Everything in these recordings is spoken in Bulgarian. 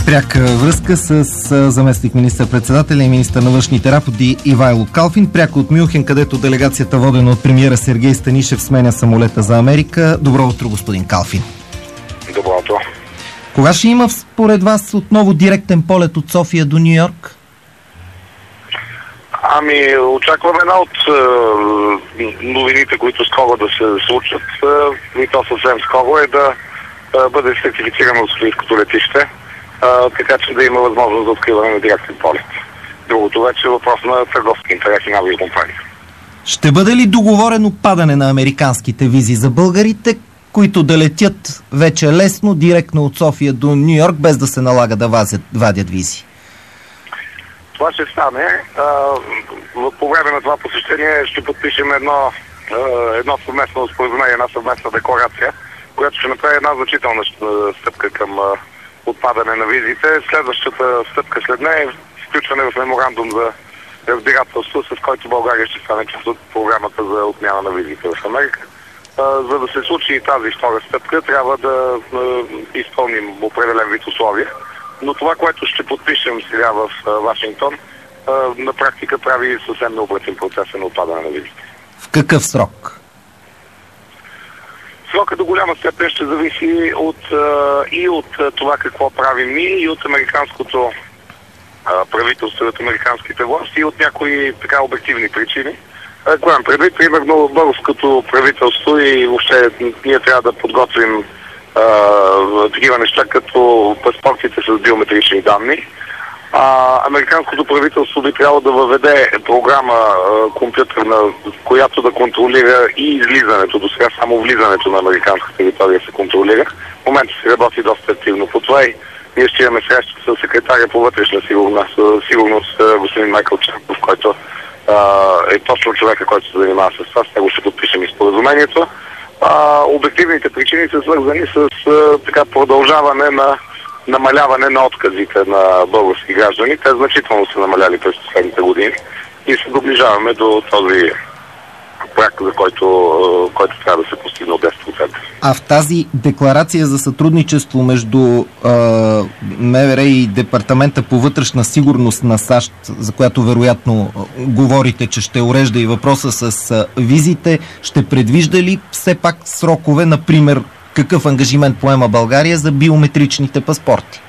Пряка връзка с заместник министър-председателя и министър на външните работи Ивайло Калфин. Пряко от Мюнхен, където делегацията, водена от премиера Сергей Станишев, сменя самолета за Америка. Добро утро, господин Калфин. Добро утро. Кога ще има според вас отново директен полет от София до Ню Йорк? Очакваме една от новините, които скоро да се случат, и то съвсем скоро, е да бъде сертифицирано софийското летище, така че да има възможност за откриване на директен полет. Другото вече е въпрос на търговски интереси на авиокомпания. Ще бъде ли договорено падане на американските визи за българите, които да летят вече лесно, директно от София до Ню Йорк, без да се налага да вадят визи? Това ще стане. По време на това посещение ще подпишем едно съвместно споразумение, една съвместна декларация, която ще направи една значителна стъпка към отпадане на визите. Следващата стъпка след нея е включване в меморандум за разбирателство, с който България ще стане част от програмата за отмяна на визите в Америка. За да се случи и тази втора стъпка, трябва да изпълним определен вид условия. Но това, което ще подпишем сега в Вашингтон, на практика прави съвсем необратим процеса на отпадане на визите. В какъв срок? Срокът до голяма степен ще зависи от това какво правим ние, и от американското правителство, от американските власти, и от някои така обективни причини. Гледам предвид, примерно, българското правителство и въобще ние трябва да подготвим такива неща, като паспортите с биометрични данни. Американското правителство би трябвало да въведе програма компютърна, която да контролира и излизането. До сега само влизането на американска територия се контролира. В момента се работи доста активно по това и ние ще имаме среща с секретаря по вътрешна сигурност господин Майкъл Чарков, който е точно човека, който се занимава с това. С него ще подпишем и споразумението. Обективните причини са свързани с продължаване на намаляване на отказите на български граждани. Те значително са намаляли през последните години и се доближаваме до този проект, за който трябва да се постигне от 10%. А в тази декларация за сътрудничество между МВР и Департамента по вътрешна сигурност на САЩ, за която вероятно говорите, че ще урежда и въпроса с визите, ще предвижда ли все пак срокове, например, какъв ангажимент поема България за биометричните паспорти?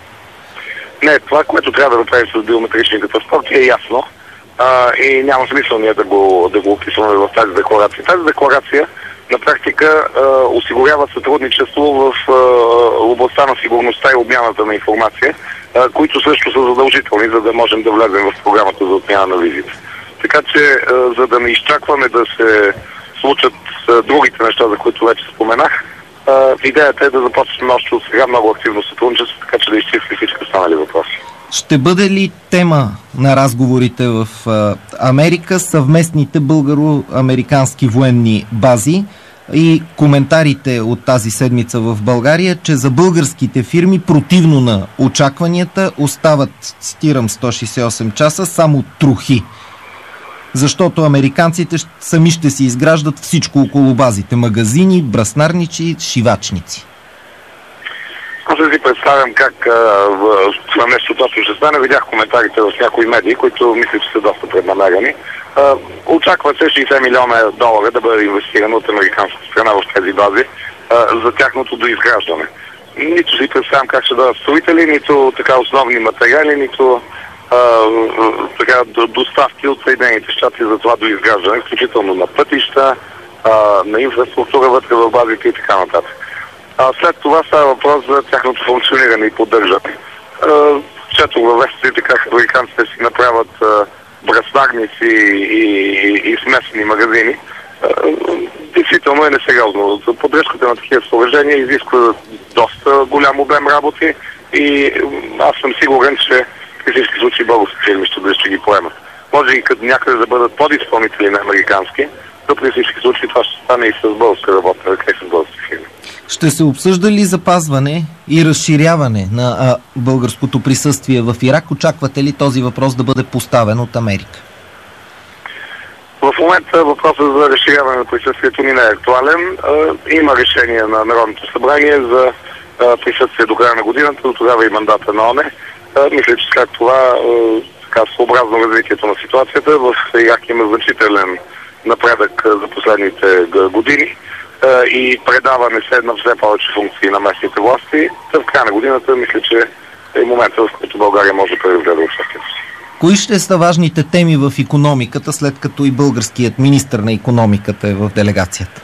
Не, това, което трябва да направим с биометричните паспорти, е ясно. И няма смисъл ние да го описваме в тази декларация. Тази декларация на практика осигурява сътрудничество в областта на сигурността и обмяната на информация, които също са задължителни, за да можем да влезем в програмата за отмяна на визите. Така че, за да не изчакваме да се случат другите неща, за които вече споменах, идеята е да започнем още от сега много активно сътрудничество, така че да изчистим всички останали въпроси. Ще бъде ли тема на разговорите в Америка съвместните българо-американски военни бази и коментарите от тази седмица в България, че за българските фирми, противно на очакванията, остават, цитирам, 168 часа, само трохи? Защото американците сами ще си изграждат всичко около базите. Магазини, браснарничи, шивачници. Аз да си представям как това нещо точно ще стане. Видях коментарите в някои медии, които мисля, че са доста преднамерени. Очаква се $60 милиона да бъде инвестирано от американска страна в тези бази за тяхното доизграждане. Нито си представям как ще дадат строители, нито така основни материали, нито доставки от Съединените щати за това доизграждане, включително на пътища, на инфраструктура вътре в базите и така нататък. След това става въпрос за тяхното функциониране и поддържане. Четох във вестите как американците си направят браснарници и смесени магазини. Действително е несериозно. Поддръжката на такива съоръжения изисква доста голям обем работи и аз съм сигурен, че в всички случаи български фирми ще ги поемат. Може и като някъде да бъдат подизпълнители на американски, но при всички случаи това ще стане и с българска работа, и с български фирми. Ще се обсъжда ли запазване и разширяване на българското присъствие в Ирак? Очаквате ли този въпрос да бъде поставен от Америка? В момента въпросът за разширяване на присъствието ни не е актуален. Има решение на Народното събрание за присъствие до края на годината, до тогава и мандата на ОНЕ. Мисля, че след това, съобразно развитието на ситуацията, в Ирак има значителен напредък за последните години и предаване на все повече функции на местните власти. В края на годината мисля, че е момента, в който България може да преразгледа участието си. Кои ще са важните теми в икономиката, след като и българският министър на икономиката е в делегацията?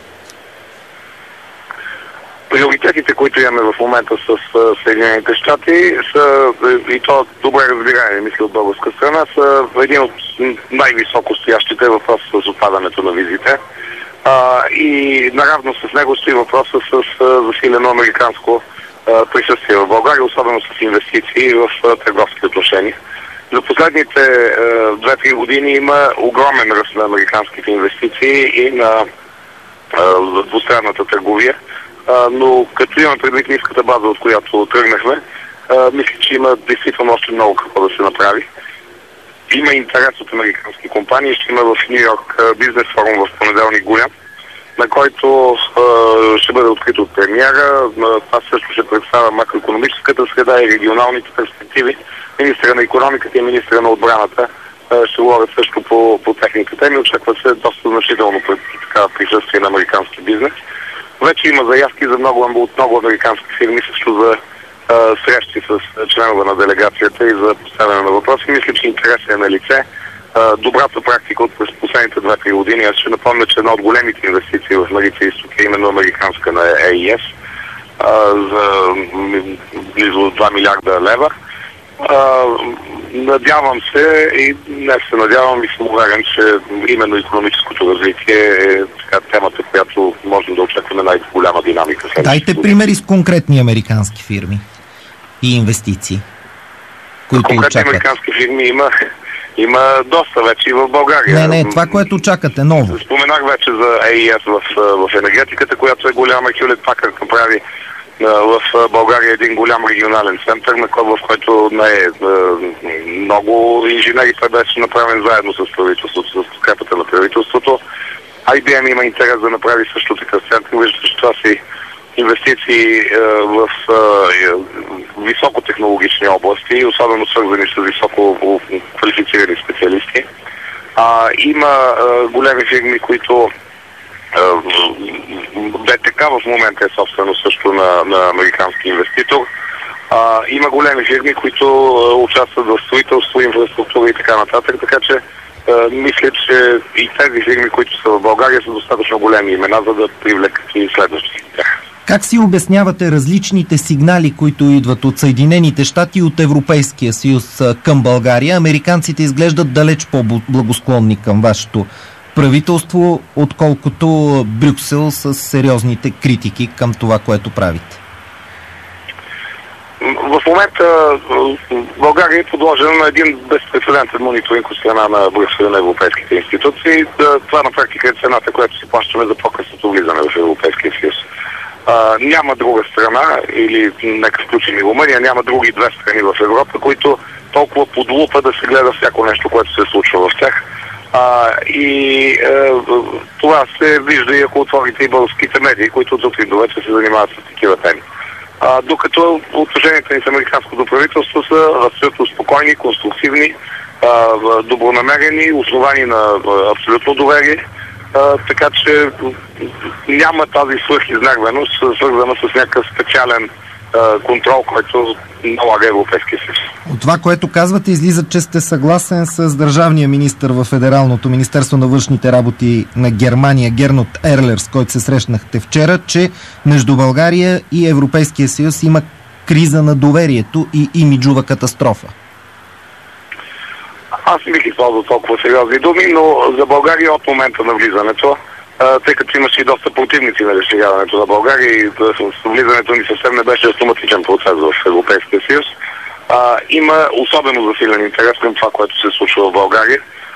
Приоритетите, които имаме в момента с Съединените щати, са, и то добре разбираеми, мисля, от българска страна, са един от най-високо стоящите въпроси с отпадането на визите. И наравно с него стои въпроса с засилено американско присъствие в България, особено с инвестиции в търговски отношения. За последните 2-3 години има огромен ръст на американските инвестиции и на двустранната търговия. Но като имам предвид ниската база, от която тръгнахме, мисля, че има действително още много какво да се направи. Има интерес от американски компании. Ще има в Ню Йорк бизнес форум в понеделник голям, на който ще бъде открит от премиера. Това също ще представя макроекономическата среда и регионалните перспективи. Министъра на икономиката и министъра на отбраната ще говорят също по техните теми. Очаква се доста значително присъствие на американски бизнес. Вече има заявки за от много американски фирми, също за срещи с членове на делегацията и за поставяне на въпроси. Мисля, че интересът е на лице. Добрата практика от последните 2-3 години. Аз ще напомня, че една от големите инвестиции в Марица Изток е именно американска на АЕС за близо 2 милиарда лева. Надявам се и днес се надявам и съм уверен, че именно икономическото развитие е темата, която можем да очакваме най-голяма динамика. Дайте примери с конкретни американски фирми и инвестиции, които конкретни очакват. Американски фирми има доста вече и в България. Не, това, което очакате ново. Споменах вече за АЕС в енергетиката, която е голяма. Хюлет Пакърд направи в България един голям регионален център, в който много инженери беше направен заедно с правителството, с подкрепата на правителството. IBM има интерес да направи също такъв център. Виждате, че това си инвестиции в високотехнологични области, особено свързани с високо квалифицирани специалисти. Има големи фирми, които БТК в момента е собствено също на американски инвеститор. Има големи фирми, които участват в строителство, инфраструктура и така нататък, така че мисля, че и тези фирми, които са в България, са достатъчно големи имена, за да привлекат и следващите тях. Как си обяснявате различните сигнали, които идват от Съединените щати и от Европейския съюз към България? Американците изглеждат далеч по-благосклонни към вашето правителство, отколкото Брюксел с сериозните критики към това, което правите. В момента България е подложена на един безпрецедентен мониторинг от страна на Брюксел на европейските институции. Това на практика е цената, която си плащаме за по-късното влизане в Европейския съюз. Няма друга страна, или нека включим и Румъния, няма други две страни в Европа, които толкова под лупа да се гледа всяко нещо, което се случва в тях. Това се вижда и ако отворите и българските медии, които от утре до вече се занимават с такива теми. Докато отношенията ни с американското правителство са абсолютно спокойни, конструктивни, добронамерени, основани на абсолютно доверие. Така че няма тази свръхизнервеност, свързана с някакъв специален контрол, който налага Европейския съюз. От това, което казвате, излиза, че сте съгласен с държавния министър в Федералното министерство на външните работи на Германия, Гернот Ерлер, с който се срещнахте вчера, че между България и Европейския съюз има криза на доверието и имиджова катастрофа. Аз не бих използвал толкова сериозни думи, но за България от момента на влизането, тъй като имаше и доста противници на разширяването на България и влизането ни съвсем не беше автоматичен процес в Европейския съюз, има особено засилен интерес към това, което се случва в България.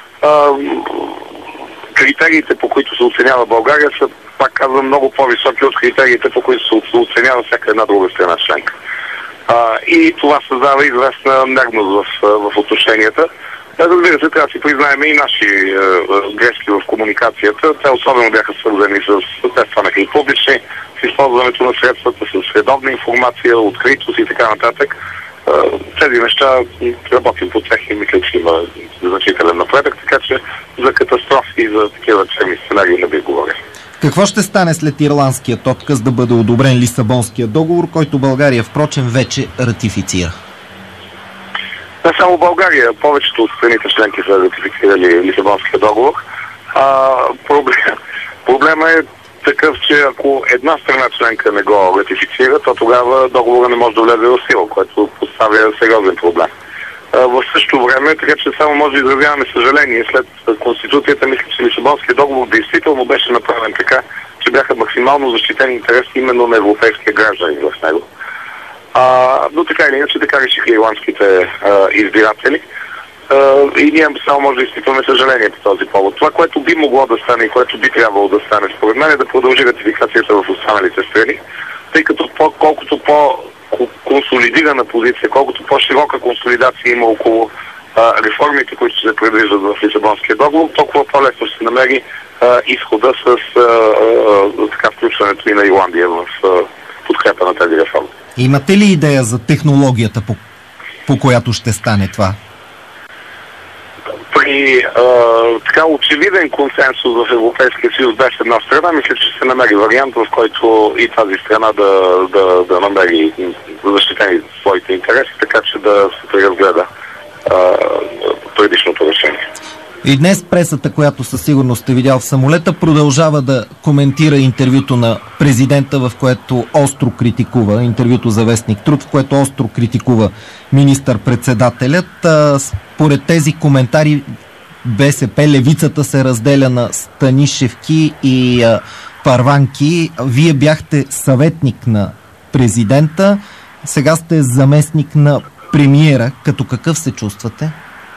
Критериите, по които се оценява България, са, пак казвам, много по-високи от критериите, по които се оценява всяка една друга страна членка. И това създава известна нервност в отношенията. Разбира се, трябва да си признаем и наши грешки в комуникацията. Те особено бяха свързани с те станаха и публични, с използването на средствата, с редовна информация, откритост и така нататък. Тези неща работим по тях и мисля, че има значителен напредък, така че за катастрофи и за такива черни сценарии не би говорил. Какво ще стане след ирландският отказ да бъде одобрен Лисабонския договор, който България, впрочем, вече ратифицира? Не само България, повечето от страните членки са ратифицирали Лисабонския договор. Проблема е такъв, че ако една страна членка не го ратифицира, то тогава договора не може да влезе в сила, което поставя сериозен проблем. В същото време, така че само може да изразяваме съжаление, след Конституцията, мисля, че Лисабонския договор действително беше направен така, че бяха максимално защитени интереси именно на европейския граждани в него. Но така или иначе, така решиха ирландските избиратели. И ние само може да изпитваме съжаление по този повод. Това, което би могло да стане и което би трябвало да стане, според мен, е да продължи ратификацията в останалите страни, тъй като колкото по-консолидирана позиция, колкото по-широка консолидация има около реформите, които се предвиждат в Лисабонския договор, толкова по-лесно ще се намери изхода с включването и на Ирландия в подкрепа на тези реформи. Имате ли идея за технологията, по която ще стане това? При така очевиден консенсус в Европейския съюз без една страна, мисля, че ще се намери вариант, в който и тази страна да намери защитени своите интереси, така че да се преразгледа предишното решение. И днес пресата, която със сигурност сте видял в самолета, продължава да коментира интервюто на президента, в което остро критикува, интервюто за вестник Труд, в което остро критикува министър-председателят. Според тези коментари БСП, левицата се разделя на Станишевки и Първанки. Вие бяхте съветник на президента, сега сте заместник на премиера. Като какъв се чувствате?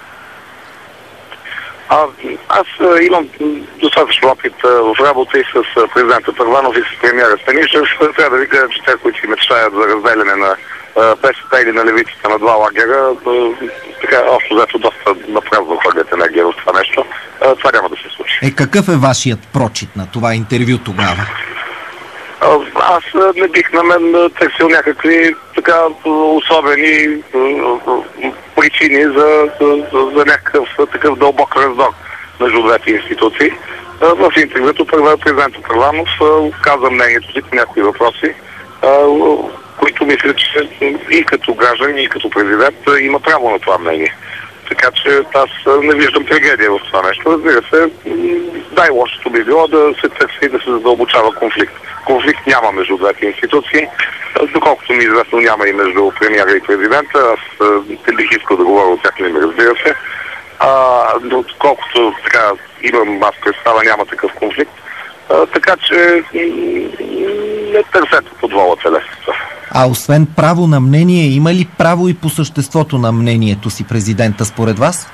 Аз имам достатъчно опит в работа и с президента Първанов и с премиера Станишев. Трябва да ви кажа, че те, които си мечтаят за разделяне на БСП или на левицата на два лагера, така общо взето доста напразно хвърлят енергия в това нещо. Това няма да се случи. Какъв е вашият прочит на това интервю тогава? Аз не бих на мен търсил някакви така особени причини за някакъв такъв дълбок раздор между двете институции. В интервюто президентът Първанов каза мнението си по някои въпроси, които мисля, че и като граждани, и като президент има право на това мнение. Така че аз не виждам трагедия в това нещо. Разбира се, най-лошото би било да се търси и да се задълбочава конфликт. Конфликт няма между двете институции. Доколкото ми известно, няма и между премиера и президента. Аз не бих искал да говоря от тях, не ми разбира се. Но колкото така имам аз представа, няма такъв конфликт. Така че не търсете подволата лесница. А освен право на мнение, има ли право и по съществото на мнението си президента според вас?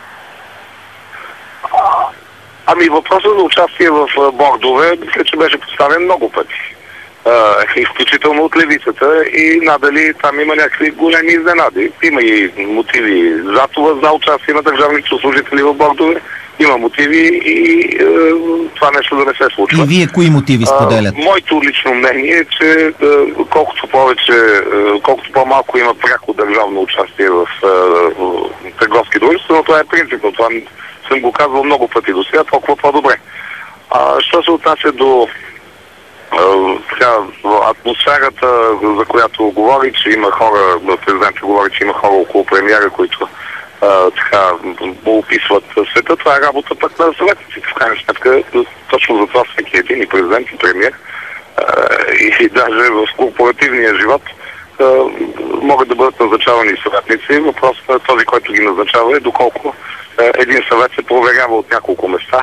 Въпросът за участие в бордове, мисля, че беше поставен много пъти. Изключително от левицата и надали там има някакви големи изненади. Има и мотиви за това, за участие на държавните служители в бордове. Има мотиви и това нещо да не се случва. И вие кои мотиви споделяте? Моето лично мнение е, че колкото по-малко има пряко държавно участие в търговски дружества, но това е принципно. Това съм го казвал много пъти до сега, толкова по-добре. Що се отнася до атмосферата, за която говори, че има хора, президентът говори, че има хора около премиера, които описват света, това е работа пък на съветниците. В крайна сметка, точно за това всеки един и президент и премиер и даже в корпоративния живот могат да бъдат назначавани съветници. Въпросът на този, който ги назначава, е доколко един съвет се проверява от няколко места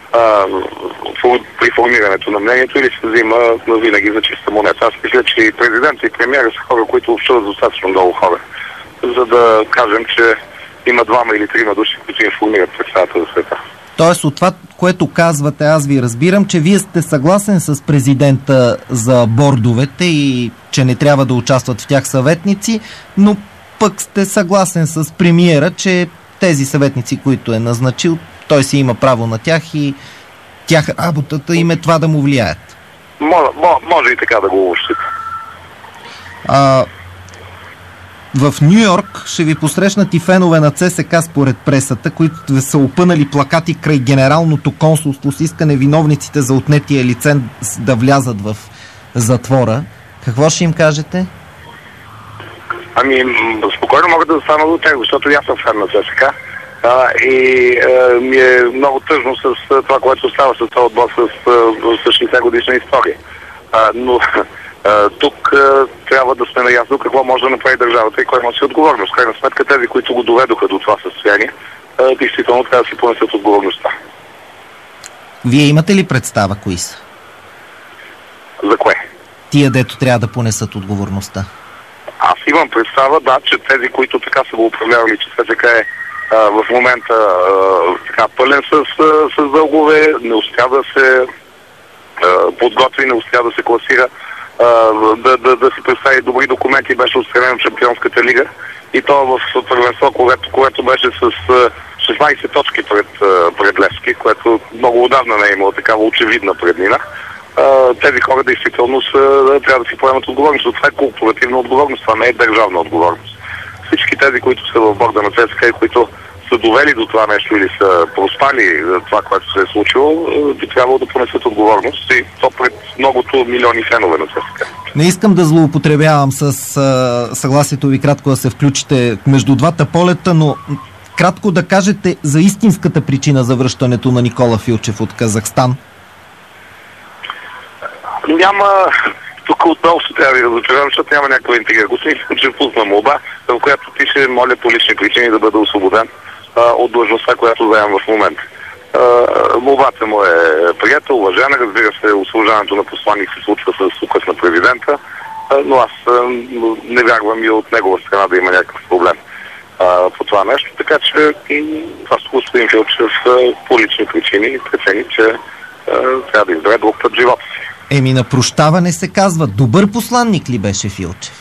при формирането на мнението или се взима винаги за чиста монета. Аз мисля, че и президент и премиера са хора, които общуват достатъчно много хора, за да кажем, че има двама или трима души, които информират представата за света. Тоест от това, което казвате, аз ви разбирам, че вие сте съгласен с президента за бордовете и че не трябва да участват в тях съветници, но пък сте съгласен с премиера, че тези съветници, които е назначил, той си има право на тях и тях работата им е това да му влияят. Може и така да го обобщите. В Ню Йорк ще ви посрещнат и фенове на ЦСКА според пресата, които са опънали плакати край Генералното консулство с искане виновниците за отнетия лиценз да влязат в затвора. Какво ще им кажете? Спокойно могат да стана до тях, защото аз съм фен на ЦСКА. И ми е много тъжно с това, което става с този отбор с 60 годишна история. Но тук трябва да сме наясно какво може да направи държавата и кой носи отговорност. В крайна сметка тези, които го доведоха до това състояние, действително трябва да си понесат отговорността. Вие имате ли представа кои са? За кое? Тия, дето трябва да понесат отговорността. Аз имам представа, да, че тези, които така са го управлявали, че ЦСКА е в момента така пълен с дългове, не успя да се подготви, не успя да се класира, да си представи добри документи, беше отстранен от Шампионската лига и то в първенство, което беше с 16 точки пред Левски, което много отдавна не е имало такава очевидна преднина. Тези хора действително трябва да си поемат отговорност. Това е корпоративна отговорност, това не е държавна отговорност. Всички тези, които са в борда на ЦСКА и които са довели до това нещо или са проспали това, което се е случило, би трябвало да понесат отговорност и то пред многото милиони фенове на ЦСКА. Не искам да злоупотребявам с съгласието ви кратко да се включите между двата полета, но кратко да кажете за истинската причина за връщането на Никола Филчев от Казахстан. Няма... Тук отново ще трябва да ви разочаровам, защото няма някаква интрига. Господин Филчев пусна молба, в която пише моля по лични причини да бъда освободен от длъжността, която заемам в момента. Молбата му е приета, уважена, разбира се, освобождането на посланник се случва с указ на президента, но аз не вярвам и от негова страна да има някакъв проблем по това нещо, така че просто господин Филчев по лични причини прецени, че трябва да избере друг път живота си. На прощаване се казва. Добър посланник ли беше Филчев?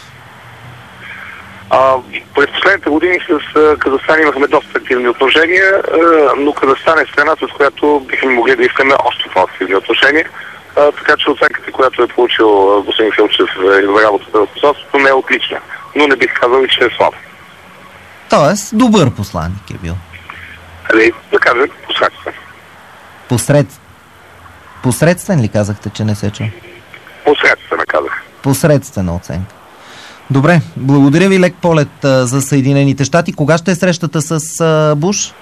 През последните години с Казахстан имахме доста активни отношения, но Казахстан е страна, с която бихме могли да искаме още по-активни отношения. Така че оценката, която е получил господин Филчев в работата в посолството, не е отлична. Но не бих казал и, че е слаб. Тоест, добър посланник е бил. Да кажем, посредствен. Посредствен ли казахте, че не се чу? Посредствена казах. Посредствена оценка. Добре, благодаря ви, лек полет за Съединените щати. Кога ще е срещата с Буш?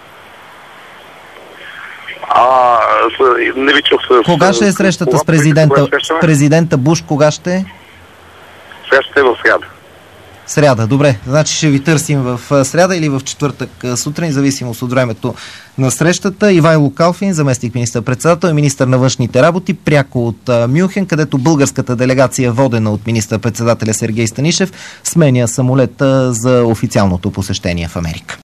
Не ви чух с... Кога ще е срещата с президента Буш? Кога ще е? Срещата е в сряда. Сряда, добре. Значи ще ви търсим в сряда или в четвъртък сутрин, зависимост от времето на срещата. Ивайло Калфин, заместник министър-председател и министър на външните работи, пряко от Мюнхен, където българската делегация, водена от министър-председателя Сергей Станишев, сменя самолета за официалното посещение в Америка.